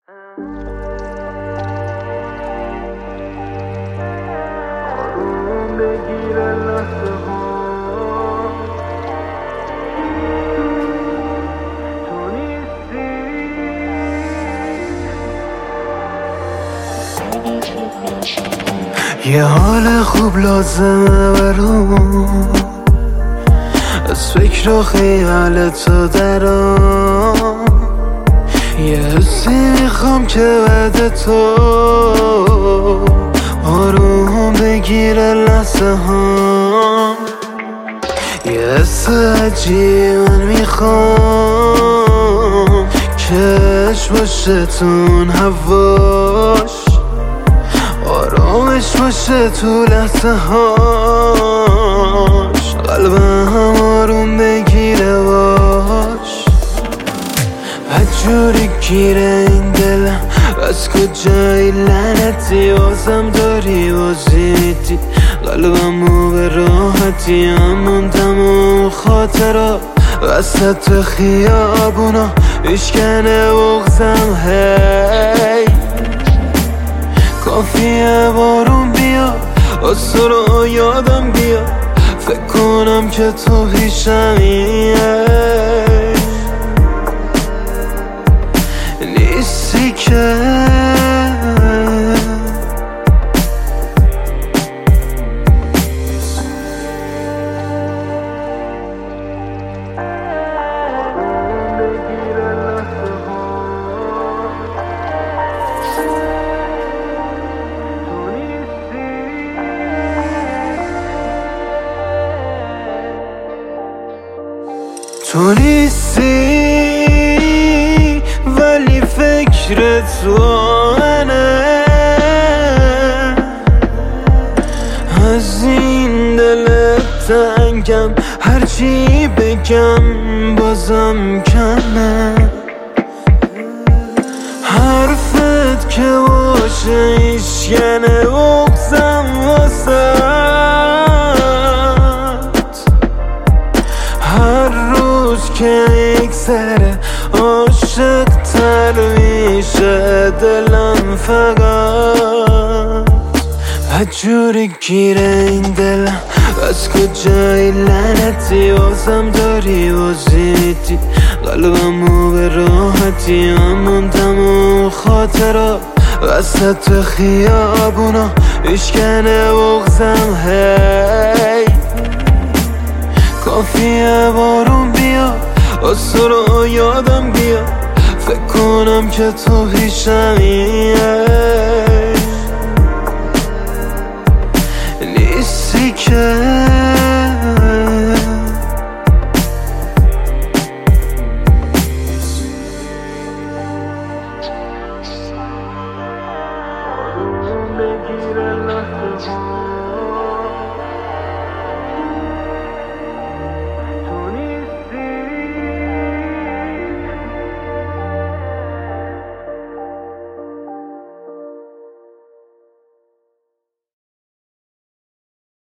آروم بگیر لحظه ها، تو نیستی. یه حال خوب لازمه برام، از فکر و خیال تو درام. یه حسی میخوام که بعد تو آروم بگیره لحظه ها. یه حس عجیب من میخوام کش باشه تون هواش، آرامش باشه تو لحظه هاش، قلبم آروم بگیره باش. هجوری گیره این دلم، از کجایی لعنتی بازم داری بازی میدی قلبمو به راحتی. همون تموم خاطرها وسط خیابونا بشکنه بغزم. هی کافیه بارون بیا آسو رو یادم بیا، فکر کنم که تو پیشمیه نیستی که. تو نیستی ولی فکر تو منه، از این دل تنگم هرچی بگم بازم کمه. حرفت که باشه ایشکنه بغزم واسه، که یک سره عاشق تر میشه دلم. فقط هجوری گیره این دلم، از کجایی لعنتی بازم داری بازی میدی قلبمو به راحتی. همون تموم خاطرها وسط خیابونا بشکنه بغزم. هی کافیه بارون بیا آسو رو یادم بیا، فکر کنم که تو پیشمیه نیستی که.